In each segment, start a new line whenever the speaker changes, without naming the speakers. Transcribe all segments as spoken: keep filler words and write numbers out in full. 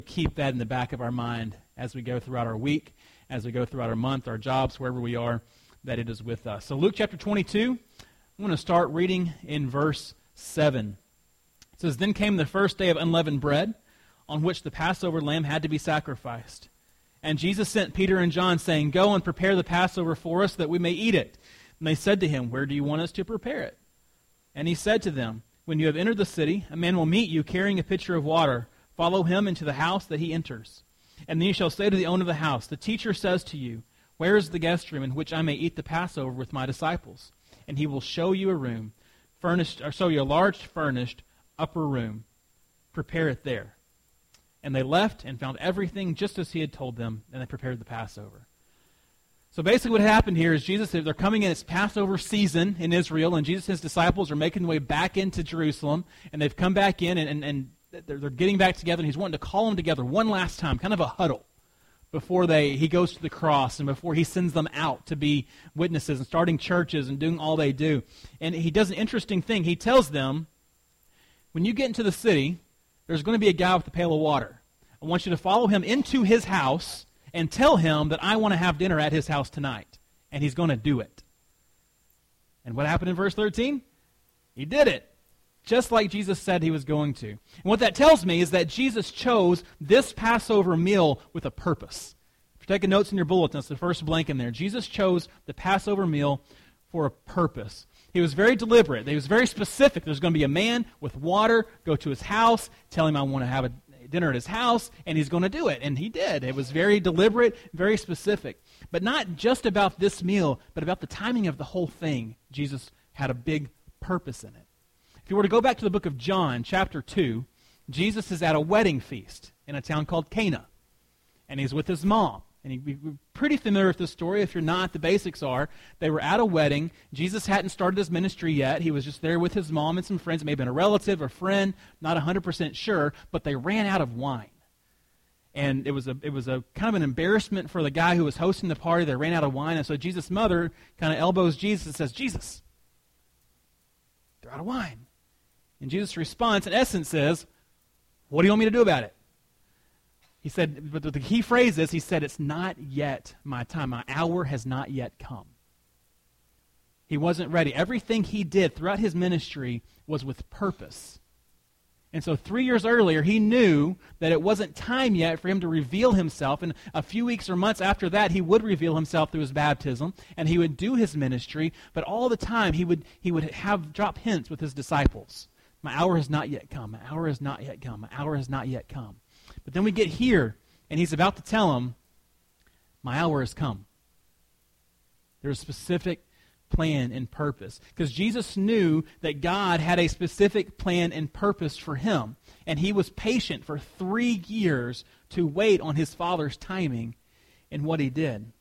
keep that in the back of our mind as we go throughout our week, as we go throughout our month, our jobs, wherever we are, that it is with us. So Luke chapter twenty-two, I'm going to start reading in verse seven. It says, "Then came the first day of unleavened bread, on which the Passover lamb had to be sacrificed. And Jesus sent Peter and John, saying, 'Go and prepare the Passover for us, that we may eat it.' And they said to him, 'Where do you want us to prepare it?' And he said to them, 'When you have entered the city, a man will meet you carrying a pitcher of water. Follow him into the house that he enters. And then you shall say to the owner of the house, The teacher says to you, Where is the guest room in which I may eat the Passover with my disciples? And he will show you a room, furnished, or show you a large furnished upper room. Prepare it there.' And they left and found everything just as he had told them, and they prepared the Passover." So basically what happened here is Jesus, they're coming in, it's Passover season in Israel, and Jesus and his disciples are making their way back into Jerusalem, and they've come back in, and, and, and they're, they're getting back together, and he's wanting to call them together one last time, kind of a huddle, before they he goes to the cross and before he sends them out to be witnesses and starting churches and doing all they do. And he does an interesting thing. He tells them, when you get into the city, there's going to be a guy with a pail of water. I want you to follow him into his house and tell him that I want to have dinner at his house tonight. And he's going to do it. And what happened in verse thirteen? He did it. Just like Jesus said he was going to. And what that tells me is that Jesus chose this Passover meal with a purpose. If you're taking notes in your bulletin, that's the first blank in there. Jesus chose the Passover meal for a purpose. He was very deliberate. He was very specific. There's going to be a man with water, go to his house, tell him I want to have a dinner at his house, and he's going to do it. And he did. It was very deliberate, very specific. But not just about this meal, but about the timing of the whole thing. Jesus had a big purpose in it. If you were to go back to the book of John, chapter two, Jesus is at a wedding feast in a town called Cana. And he's with his mom. And you're pretty familiar with this story. If you're not, the basics are, they were at a wedding. Jesus hadn't started his ministry yet. He was just there with his mom and some friends. It may have been a relative or friend, not one hundred percent sure, but they ran out of wine. And it was a it was a kind of an embarrassment for the guy who was hosting the party. They ran out of wine, and so Jesus' mother kind of elbows Jesus and says, "Jesus, they're out of wine." And Jesus' response, in essence, is, "What do you want me to do about it?" He said, but the key phrase is, he said, "It's not yet my time. My hour has not yet come." He wasn't ready. Everything he did throughout his ministry was with purpose. And so three years earlier, he knew that it wasn't time yet for him to reveal himself. And a few weeks or months after that, he would reveal himself through his baptism, and he would do his ministry. But all the time, he would he would have drop hints with his disciples. My hour has not yet come. My hour has not yet come. My hour has not yet come. But then we get here, and he's about to tell them, my hour has come. There's a specific plan and purpose. Because Jesus knew that God had a specific plan and purpose for him. And he was patient for three years to wait on his Father's timing in what he did.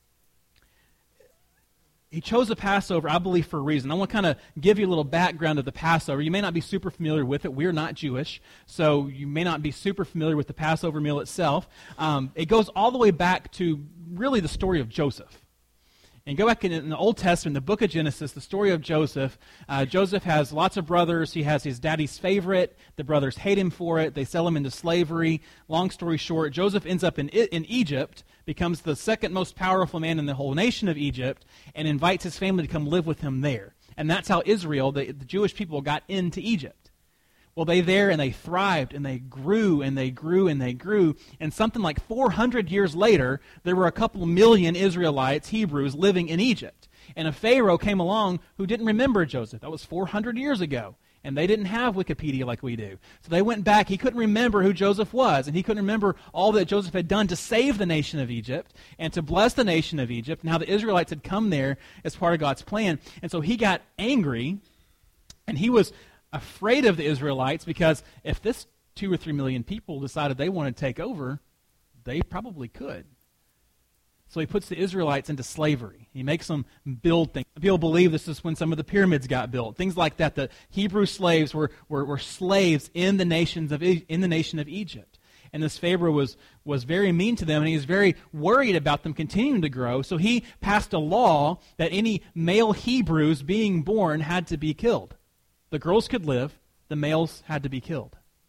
He chose the Passover, I believe, for a reason. I want to kind of give you a little background of the Passover. You may not be super familiar with it. We're not Jewish, so you may not be super familiar with the Passover meal itself. Um, it goes all the way back to really the story of Joseph. And go back in, in the Old Testament, the book of Genesis, the story of Joseph. Uh, Joseph has lots of brothers. He has his daddy's favorite. The brothers hate him for it. They sell him into slavery. Long story short, Joseph ends up in, in Egypt, becomes the second most powerful man in the whole nation of Egypt, and invites his family to come live with him there. And that's how Israel, the, the Jewish people, got into Egypt. Well, they there, and they thrived, and they grew, and they grew, and they grew. And something like four hundred years later, there were a couple million Israelites, Hebrews, living in Egypt. And a Pharaoh came along who didn't remember Joseph. That was four hundred years ago. And they didn't have Wikipedia like we do. So they went back. He couldn't remember who Joseph was, and he couldn't remember all that Joseph had done to save the nation of Egypt and to bless the nation of Egypt, and how the Israelites had come there as part of God's plan. And so he got angry, and he was afraid of the Israelites, because if this two or three million people decided they wanted to take over, they probably could. So he puts the Israelites into slavery. He makes them build things. People believe this is when some of the pyramids got built. Things like that. The Hebrew slaves were, were, were slaves in the nations of in the nation of Egypt. And this Pharaoh was, was very mean to them, and he was very worried about them continuing to grow. So he passed a law that any male Hebrews being born had to be killed. The girls could live. The males had to be killed.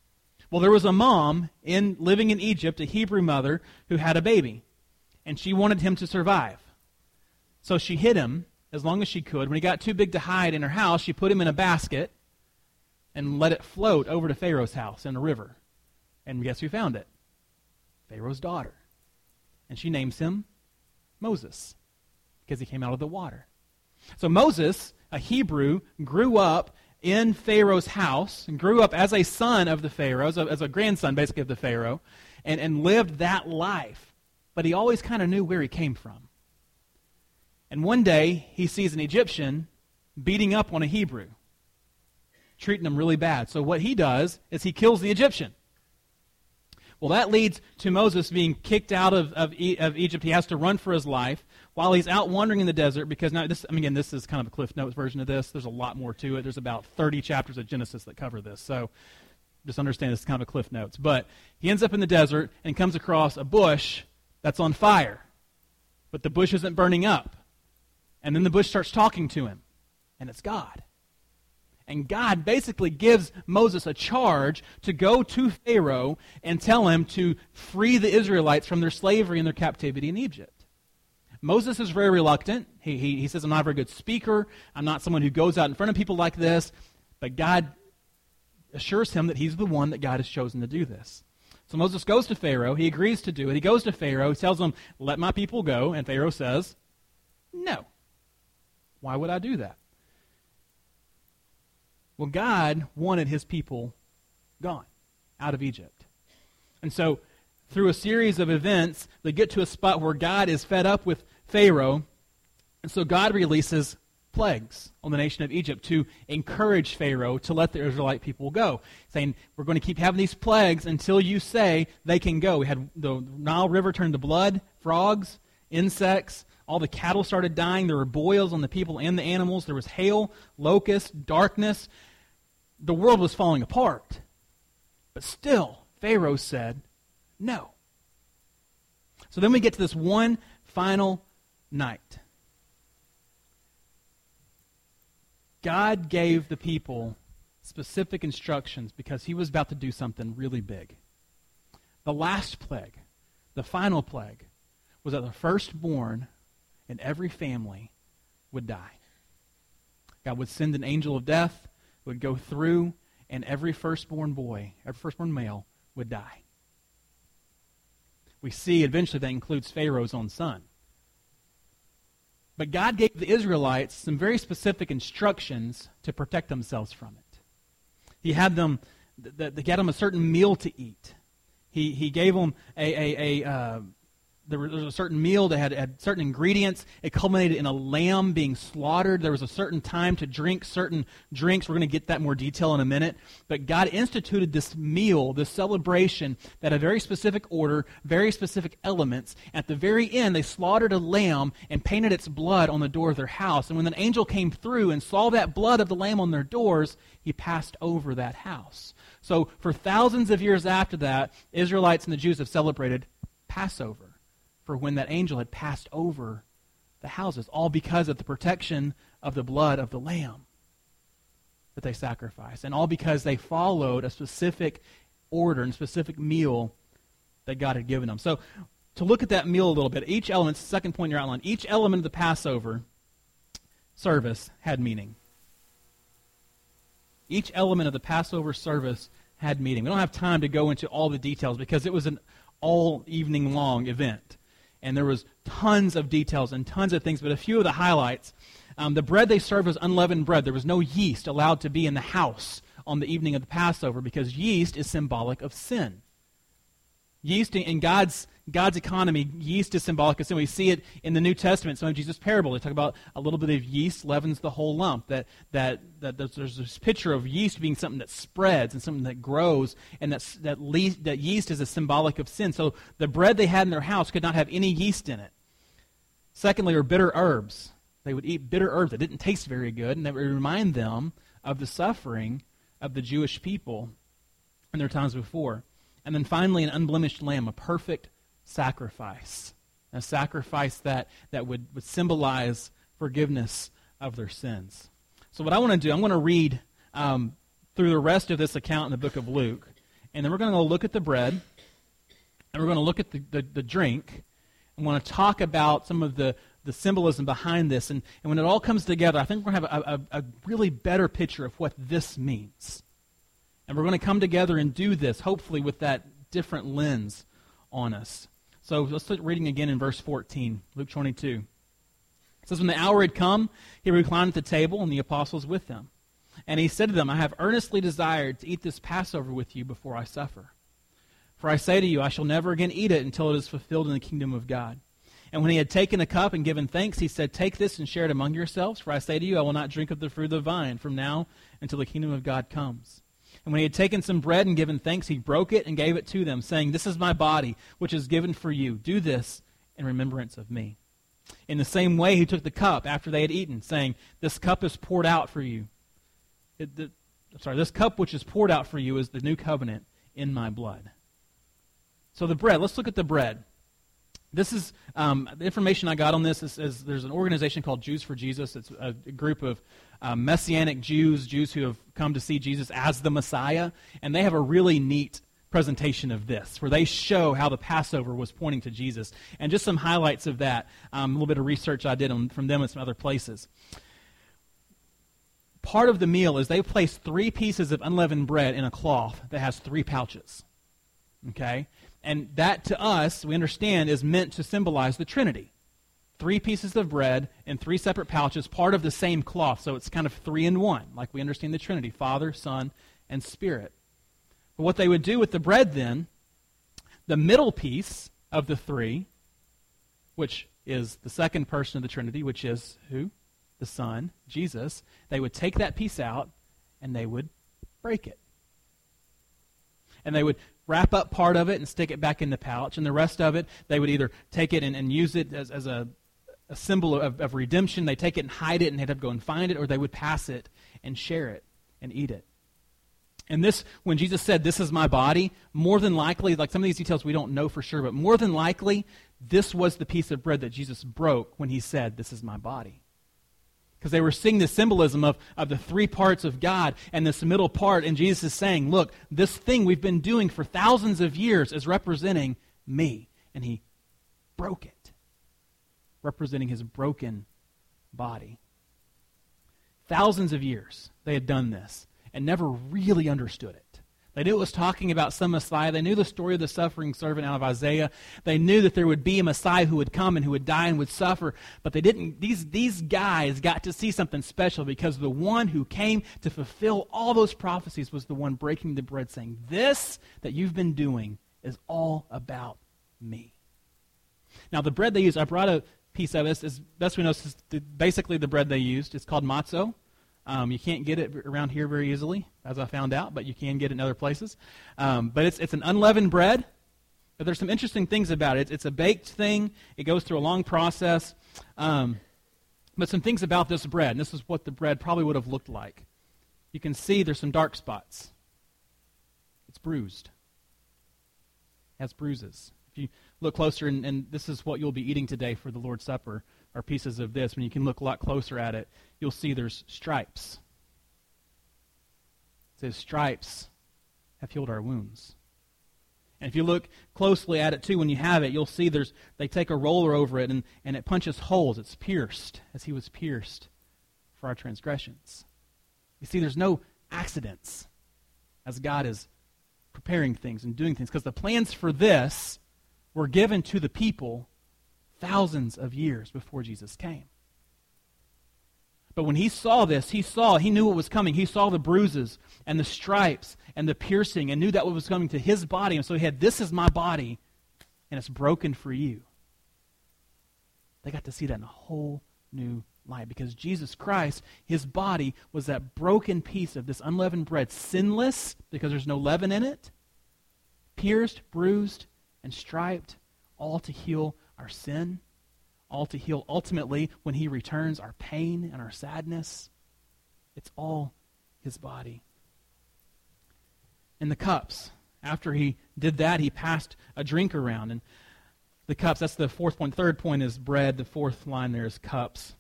Well, there was a mom in living in Egypt, a Hebrew mother, who had a baby, and she wanted him to survive. So she hid him as long as she could. When he got too big to hide in her house, she put him in a basket and let it float over to Pharaoh's house in the river. And guess who found it? Pharaoh's daughter. And she names him Moses because he came out of the water. So Moses, a Hebrew, grew up in Pharaoh's house and grew up as a son of the Pharaoh, as a, as a grandson basically of the Pharaoh, and, and lived that life. But he always kind of knew where he came from. And one day he sees an Egyptian beating up on a Hebrew, treating him really bad. So what he does is he kills the Egyptian. Well, that leads to Moses being kicked out of, of, e- of Egypt. He has to run for his life while he's out wandering in the desert because now this, I mean, again, this is kind of a Cliff Notes version of this. There's a lot more to it. There's about thirty chapters of Genesis that cover this. So just understand this is kind of a Cliff Notes. But he ends up in the desert and comes across a bush that's on fire. But the bush isn't burning up. And then the bush starts talking to him. And it's God. And God basically gives Moses a charge to go to Pharaoh and tell him to free the Israelites from their slavery and their captivity in Egypt. Moses is very reluctant. He, he, he says, I'm not a very good speaker. I'm not someone who goes out in front of people like this. But God assures him that he's the one that God has chosen to do this. So Moses goes to Pharaoh. He agrees to do it. He goes to Pharaoh. He tells him, let my people go. And Pharaoh says, no. Why would I do that? Well, God wanted his people gone out of Egypt. And so through a series of events, they get to a spot where God is fed up with Pharaoh. And so God releases plagues on the nation of Egypt to encourage Pharaoh to let the Israelite people go, saying, we're going to keep having these plagues until you say they can go. We had the Nile River turn to blood, frogs, insects. All the cattle started dying. There were boils on the people and the animals. There was hail, locusts, darkness. The world was falling apart. But still, Pharaoh said, no. So then we get to this one final night. God gave the people specific instructions because he was about to do something really big. The last plague, the final plague, was that the firstborn in every family would die. God would send an angel of death, would go through, and every firstborn boy, every firstborn male would die. We see eventually that includes Pharaoh's own son. But God gave the Israelites some very specific instructions to protect themselves from it. He had them, they gave them a certain meal to eat. He he gave them a a, a uh, there was a certain meal that had, had certain ingredients. It culminated in a lamb being slaughtered. There was a certain time to drink certain drinks. We're going to get that more detail in a minute. But God instituted this meal, this celebration, that had a very specific order, very specific elements. At the very end, they slaughtered a lamb and painted its blood on the door of their house. And when an angel came through and saw that blood of the lamb on their doors, he passed over that house. So for thousands of years after that, Israelites and the Jews have celebrated Passover, for when that angel had passed over the houses, all because of the protection of the blood of the lamb that they sacrificed, and all because they followed a specific order and specific meal that God had given them. So to look at that meal a little bit, each element, second point in your outline, each element of the Passover service had meaning. Each element of the Passover service had meaning. We don't have time to go into all the details because it was an all evening long event. And there was tons of details and tons of things, but a few of the highlights. Um, the bread they served was unleavened bread. There was no yeast allowed to be in the house on the evening of the Passover because yeast is symbolic of sin. Yeast in God's God's economy, yeast is symbolic of sin. We see it in the New Testament. Some of Jesus' parable, they talk about a little bit of yeast leavens the whole lump. That that that there's this picture of yeast being something that spreads and something that grows, and that that, le- that yeast is a symbolic of sin. So the bread they had in their house could not have any yeast in it. Secondly, are bitter herbs. They would eat bitter herbs that didn't taste very good, and that would remind them of the suffering of the Jewish people in their times before. And then finally, an unblemished lamb, a perfect sacrifice. A sacrifice that, that would, would symbolize forgiveness of their sins. So what I want to do, I'm going to read um, through the rest of this account in the book of Luke. and then we're going to look at the bread, and we're going to look at the, the, the drink, and want to talk about some of the, the symbolism behind this. And, and when it all comes together, I think we're going to have a, a, a really better picture of what this means. And we're going to come together and do this, hopefully with that different lens on us. So let's start reading again in verse fourteen, Luke twenty-two. It says, when the hour had come, he reclined at the table, and the apostles with him. And he said to them, I have earnestly desired to eat this Passover with you before I suffer. For I say to you, I shall never again eat it until it is fulfilled in the kingdom of God. And when he had taken a cup and given thanks, he said, take this and share it among yourselves. For I say to you, I will not drink of the fruit of the vine from now until the kingdom of God comes. And when he had taken some bread and given thanks, he broke it and gave it to them, saying, this is my body, which is given for you. Do this in remembrance of me. In the same way, he took the cup after they had eaten, saying, this cup is poured out for you. It, the, sorry, this cup which is poured out for you is the new covenant in my blood. So the bread, let's look at the bread. This is, um, the information I got on this is, is there's an organization called Jews for Jesus. It's a, a group of uh, Messianic Jews, Jews who have come to see Jesus as the Messiah, and they have a really neat presentation of this, where they show how the Passover was pointing to Jesus. And just some highlights of that, um, a little bit of research I did on, from them and some other places. Part of the meal is they place three pieces of unleavened bread in a cloth that has three pouches. Okay? And that, to us, we understand, is meant to symbolize the Trinity. Three pieces of bread in three separate pouches, part of the same cloth. So it's kind of three in one, like we understand the Trinity, Father, Son, and Spirit. But what they would do with the bread then, the middle piece of the three, which is the second person of the Trinity, which is who? The Son, Jesus. They would take that piece out and they would break it. And they would wrap up part of it and stick it back in the pouch, and the rest of it, they would either take it and, and use it as, as a, a symbol of, of redemption. They take it and hide it and they'd have to go and find it, or they would pass it and share it and eat it. And this, when Jesus said, this is my body, more than likely, like some of these details we don't know for sure, but more than likely, this was the piece of bread that Jesus broke when he said, this is my body. Because they were seeing the symbolism of, of the three parts of God and this middle part, and Jesus is saying, look, this thing we've been doing for thousands of years is representing me. And he broke it, representing his broken body. Thousands of years they had done this and never really understood it. They knew it was talking about some Messiah. They knew the story of the suffering servant out of Isaiah. They knew that there would be a Messiah who would come and who would die and would suffer. But they didn't. These, these guys got to see something special, because the one who came to fulfill all those prophecies was the one breaking the bread, saying, this that you've been doing is all about me. Now the bread they used, I brought a piece of this. As best we know, this is basically the bread they used. It's called matzo. Um, you can't get it around here very easily, as I found out, but you can get it in other places. Um, but it's it's an unleavened bread. But there's some interesting things about it. It's, it's a baked thing. It goes through a long process. Um, but some things about this bread, and this is what the bread probably would have looked like. You can see there's some dark spots. It's bruised. It has bruises. If you look closer, and, and this is what you'll be eating today for the Lord's Supper, are pieces of this. When you can look a lot closer at it, you'll see there's stripes. It says stripes have healed our wounds. And if you look closely at it too, when you have it, you'll see there's they take a roller over it and, and it punches holes. It's pierced as he was pierced for our transgressions. You see, there's no accidents as God is preparing things and doing things, because the plans for this were given to the people thousands of years before Jesus came. But when he saw this, he saw, he knew what was coming. He saw the bruises and the stripes and the piercing and knew that what was coming to his body. And so he had, this is my body, and it's broken for you. They got to see that in a whole new light, because Jesus Christ, his body, was that broken piece of this unleavened bread, sinless, because there's no leaven in it, pierced, bruised, and striped, all to heal our sin, all to heal ultimately when he returns our pain and our sadness. It's all his body. And the cups, after he did that, he passed a drink around. And the cups, that's the fourth point. Third point is bread. The fourth line there is cups.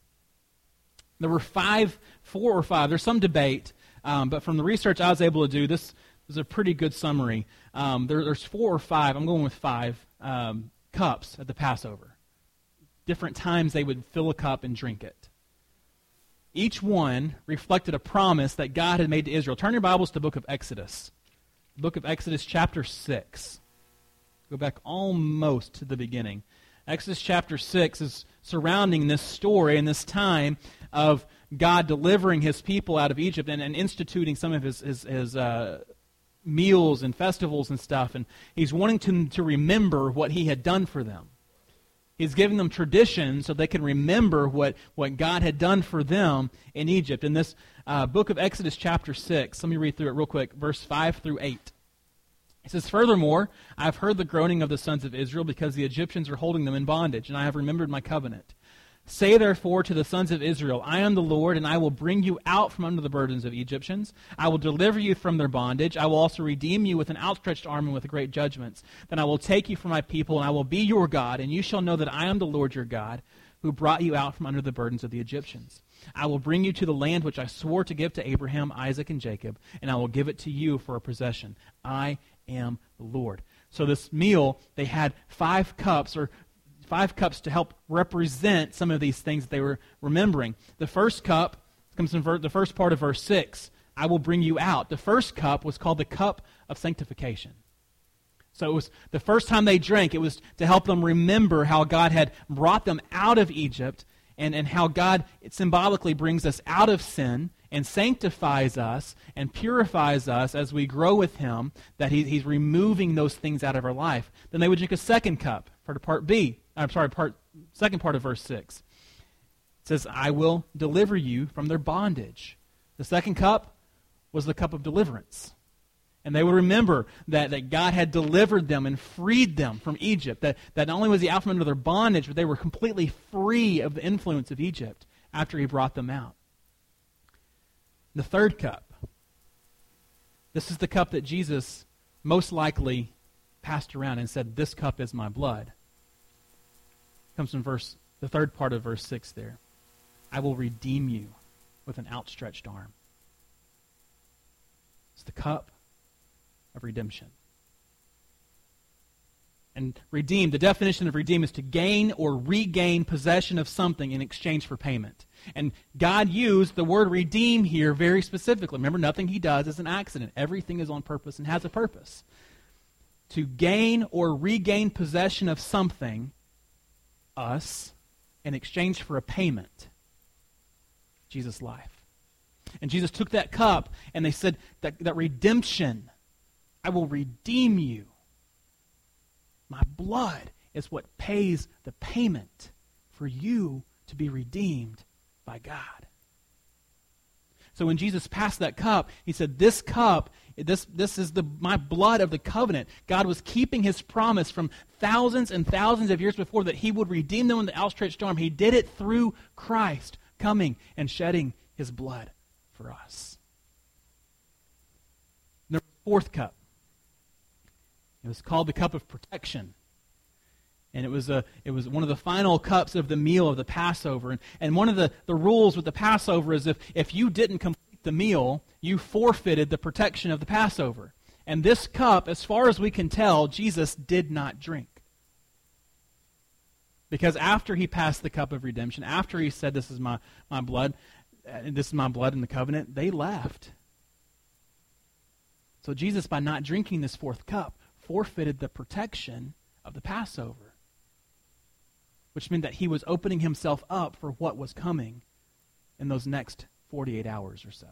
There were five, four or five. There's some debate, um, but from the research I was able to do, this is a pretty good summary. Um, there, there's four or five, I'm going with five, um, cups at the Passover. Different times they would fill a cup and drink it. Each one reflected a promise that God had made to Israel. Turn your Bibles to the book of Exodus. The book of Exodus chapter six. Go back almost to the beginning. Exodus chapter six is surrounding this story and this time of God delivering his people out of Egypt and, and instituting some of his, his, his uh, meals and festivals and stuff. And he's wanting to, to remember what he had done for them. He's giving them tradition so they can remember what, what God had done for them in Egypt. In this uh, book of Exodus chapter six, let me read through it real quick, verse five through eight. It says, "Furthermore, I have heard the groaning of the sons of Israel because the Egyptians are holding them in bondage, and I have remembered my covenant. Say therefore to the sons of Israel, I am the Lord, and I will bring you out from under the burdens of Egyptians. I will deliver you from their bondage. I will also redeem you with an outstretched arm and with great judgments. Then I will take you for my people, and I will be your God, and you shall know that I am the Lord your God, who brought you out from under the burdens of the Egyptians. I will bring you to the land which I swore to give to Abraham, Isaac, and Jacob, and I will give it to you for a possession. I am the Lord." So this meal, they had five cups, or five cups to help represent some of these things that they were remembering. The first cup comes in ver- the first part of verse six. I will bring you out. The first cup was called the cup of sanctification. So it was the first time they drank, it was to help them remember how God had brought them out of Egypt and, and how God symbolically brings us out of sin and sanctifies us and purifies us as we grow with him, that he, he's removing those things out of our life. Then they would drink a second cup, for part B. I'm sorry, part second part of verse six. It says, I will deliver you from their bondage. The second cup was the cup of deliverance. And they would remember that, that God had delivered them and freed them from Egypt. That, that not only was he out from under their bondage, but they were completely free of the influence of Egypt after he brought them out. The third cup. This is the cup that Jesus most likely passed around and said, this cup is my blood. Comes from verse, the third part of verse six there. I will redeem you with an outstretched arm. It's the cup of redemption. And redeem, the definition of redeem is to gain or regain possession of something in exchange for payment. And God used the word redeem here very specifically. Remember, nothing he does is an accident. Everything is on purpose and has a purpose. To gain or regain possession of something, us, in exchange for a payment. Jesus' life. And Jesus took that cup and they said that, that redemption, I will redeem you. My blood is what pays the payment for you to be redeemed by God. So when Jesus passed that cup, he said, this cup, this, this is the my blood of the covenant. God was keeping his promise from thousands and thousands of years before that he would redeem them in the outstretched arm. He did it through Christ coming and shedding his blood for us. The fourth cup. It was called the cup of protection. And it was a it was one of the final cups of the meal of the Passover. And, and one of the, the rules with the Passover is if, if you didn't complete the meal, you forfeited the protection of the Passover. And this cup, as far as we can tell, Jesus did not drink. Because after he passed the cup of redemption, after he said, this is my, my blood, and this is my blood in the covenant, they left. So Jesus, by not drinking this fourth cup, forfeited the protection of the Passover, which meant that he was opening himself up for what was coming in those next forty-eight hours or so.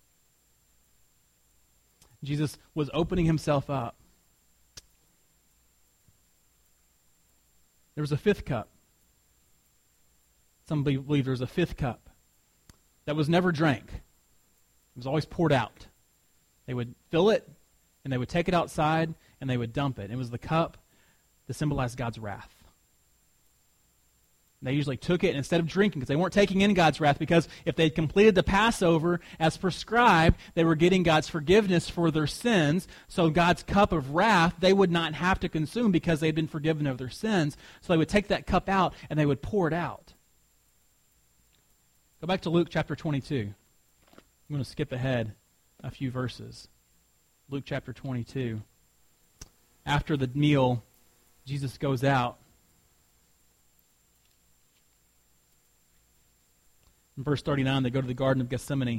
Jesus was opening himself up. There was a fifth cup. Some believe there was a fifth cup that was never drank. It was always poured out. They would fill it, and they would take it outside, and they would dump it. It was the cup that symbolized God's wrath. They usually took it, and instead of drinking, because they weren't taking in God's wrath, because if they'd completed the Passover as prescribed, they were getting God's forgiveness for their sins. So God's cup of wrath, they would not have to consume because they'd been forgiven of their sins. So they would take that cup out, and they would pour it out. Go back to Luke chapter twenty-two. I'm going to skip ahead a few verses. Luke chapter twenty-two. After the meal, Jesus goes out. In verse thirty-nine, they go to the Garden of Gethsemane.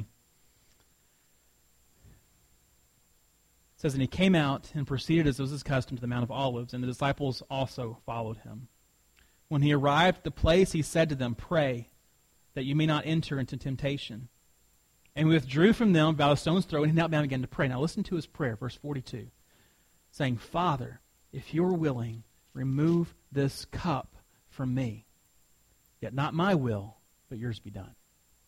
It says, and he came out and proceeded as was his custom to the Mount of Olives, and the disciples also followed him. When he arrived at the place, he said to them, pray that you may not enter into temptation. And he withdrew from them about a stone's throw, and he knelt down and began to pray. Now listen to his prayer, verse forty-two, saying, Father, if you are willing, remove this cup from me. Yet not my will, but yours be done.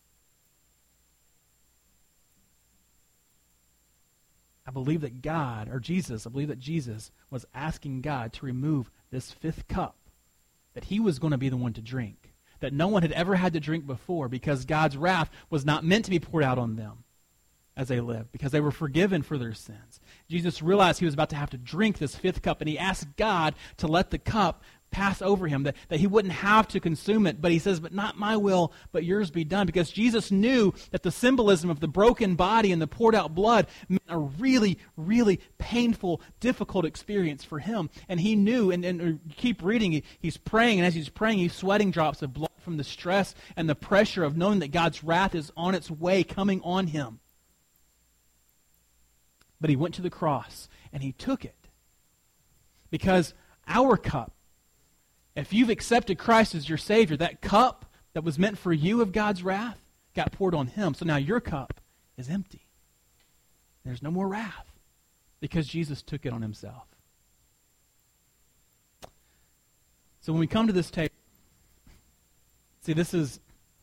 I believe that God, or Jesus, I believe that Jesus was asking God to remove this fifth cup that he was going to be the one to drink, that no one had ever had to drink before, because God's wrath was not meant to be poured out on them as they lived, because they were forgiven for their sins. Jesus realized he was about to have to drink this fifth cup, and he asked God to let the cup pass over him, that, that he wouldn't have to consume it. But he says, but not my will, but yours be done. Because Jesus knew that the symbolism of the broken body and the poured out blood meant a really, really painful, difficult experience for him. And he knew, and, and keep reading, he, he's praying, and as he's praying, he's sweating drops of blood from the stress and the pressure of knowing that God's wrath is on its way, coming on him. But he went to the cross, and he took it. Because our cup, if you've accepted Christ as your Savior, that cup that was meant for you of God's wrath got poured on him. So now your cup is empty. There's no more wrath because Jesus took it on himself. So when we come to this table, see, this is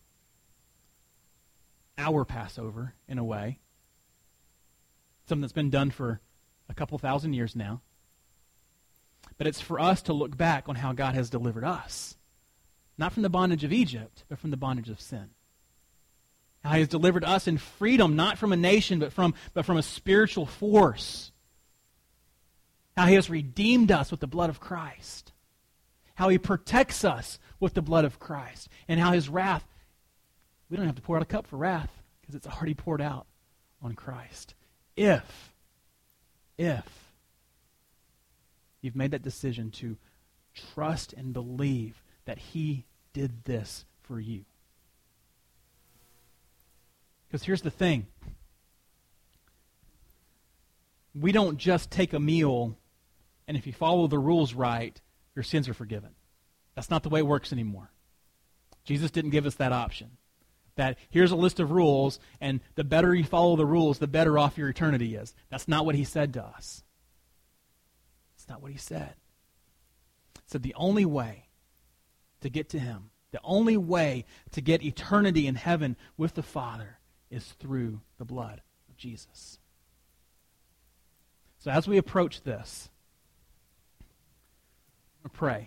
our Passover in a way. Something that's been done for a couple thousand years now. But it's for us to look back on how God has delivered us. Not from the bondage of Egypt, but from the bondage of sin. How he has delivered us in freedom, not from a nation, but from, but from a spiritual force. How he has redeemed us with the blood of Christ. How he protects us with the blood of Christ. And how his wrath, we don't have to pour out a cup for wrath, because it's already poured out on Christ. If, if, you've made that decision to trust and believe that he did this for you. Because here's the thing. We don't just take a meal, and if you follow the rules right, your sins are forgiven. That's not the way it works anymore. Jesus didn't give us that option. That here's a list of rules, and the better you follow the rules, the better off your eternity is. That's not what he said to us. That's not what he said. He said the only way to get to him, the only way to get eternity in heaven with the Father is through the blood of Jesus. So as we approach this, I'm going to pray.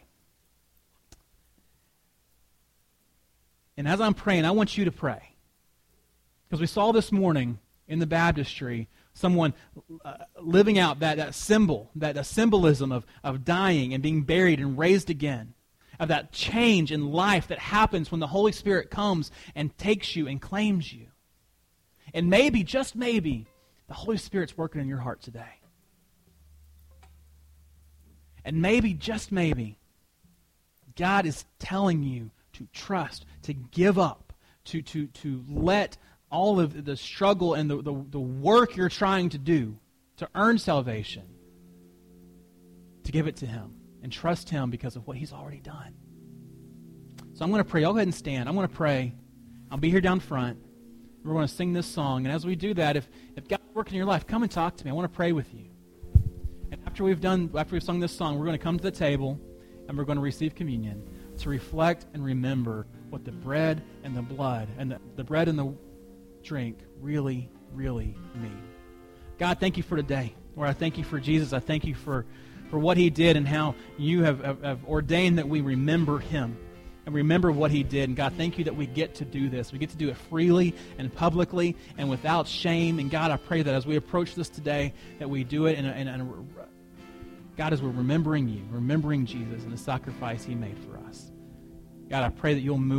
And as I'm praying, I want you to pray. Because we saw this morning in the baptistry someone uh, living out that, that symbol, that, that symbolism of, of dying and being buried and raised again, of that change in life that happens when the Holy Spirit comes and takes you and claims you. And maybe, just maybe, the Holy Spirit's working in your heart today. And maybe, just maybe, God is telling you to trust, to give up, to, to, to let all of the struggle and the, the, the work you're trying to do to earn salvation, to give it to him and trust him because of what he's already done. So I'm going to pray. Y'all go ahead and stand. I'm going to pray. I'll be here down front. We're going to sing this song. And as we do that, if, if God's working in your life, come and talk to me. I want to pray with you. And after we've done, after we've sung this song, we're going to come to the table and we're going to receive communion to reflect and remember what the bread and the blood and the, the bread and the drink really, really mean. God, thank you for today. Lord, I thank you for Jesus. I thank you for, for what he did and how you have, have, have ordained that we remember him and remember what he did. And God, thank you that we get to do this. We get to do it freely and publicly and without shame. And God, I pray that as we approach this today, that we do it in a, in a, in a God, as we're remembering you, remembering Jesus and the sacrifice he made for us. God, I pray that you'll move